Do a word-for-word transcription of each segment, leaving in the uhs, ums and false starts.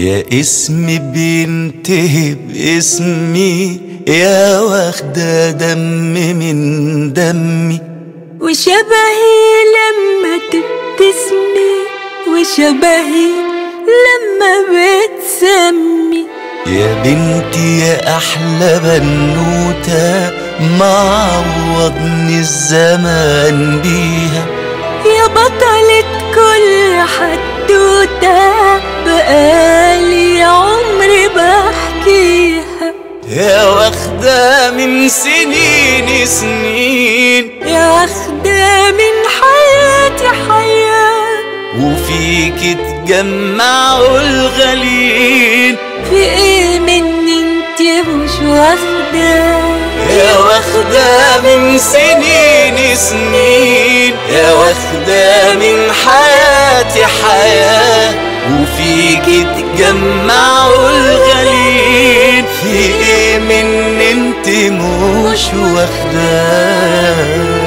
يا اسمي بينتهي باسمي، يا واخدة دم من دمي، وشبهي لما تبتسمي، وشبهي لما بتسمي. يا بنتي يا أحلى بنوتة، معوضني الزمان بيها، يا بطلة كل حدوتة، بقالي عمري بحكيها. يا واخدة من سنين سنين، يا واخدة من حياتي حياة، وفيك تجمعوا الغالين. في ايه مني انت مش واخدة؟ يا واخدة من سنين سنين، يا واخدة من حياتي حياة، وفيك تجمعوا الغالين. في ايه من انت مش واخدة؟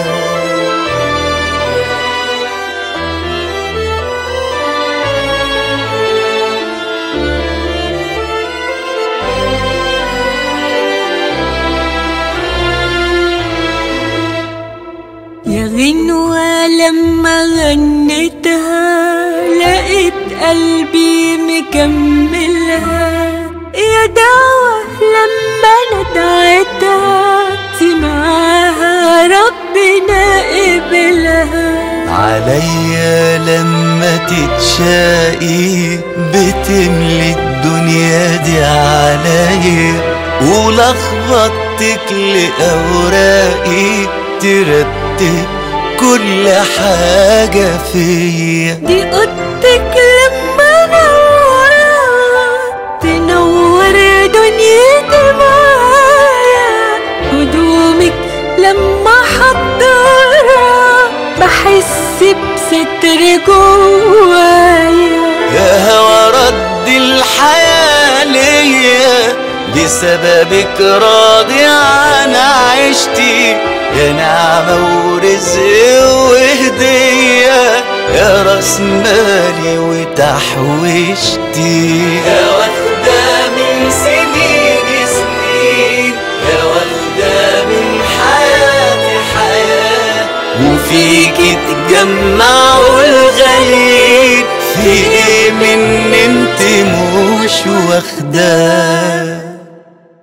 يا غنوة لما غنيتها، لقيت قلبي مكملها. يا دعوة لما ندعتها، سمعها ربنا قبلها. عليا لما تتشاقي، بتملي الدنيا دي عليا، ولخبطتك لأوراقي، ترتب كل حاجة فيا. دي اوضتك لما نورها، تنور دنيتي معايا. هدومك لما حضرها، بحس بستر جوايا. يا هوا رد الحياة ليا، بسببك راضي عن عيشتي. يا نعمة ورزق وهدية، يا راس مالي وتحويشتي. يا واخدة من سنين سنين، يا واخدة من حياتي حياة، وفيك تجمعوا الغالين. في ايه من انت مش واخدة؟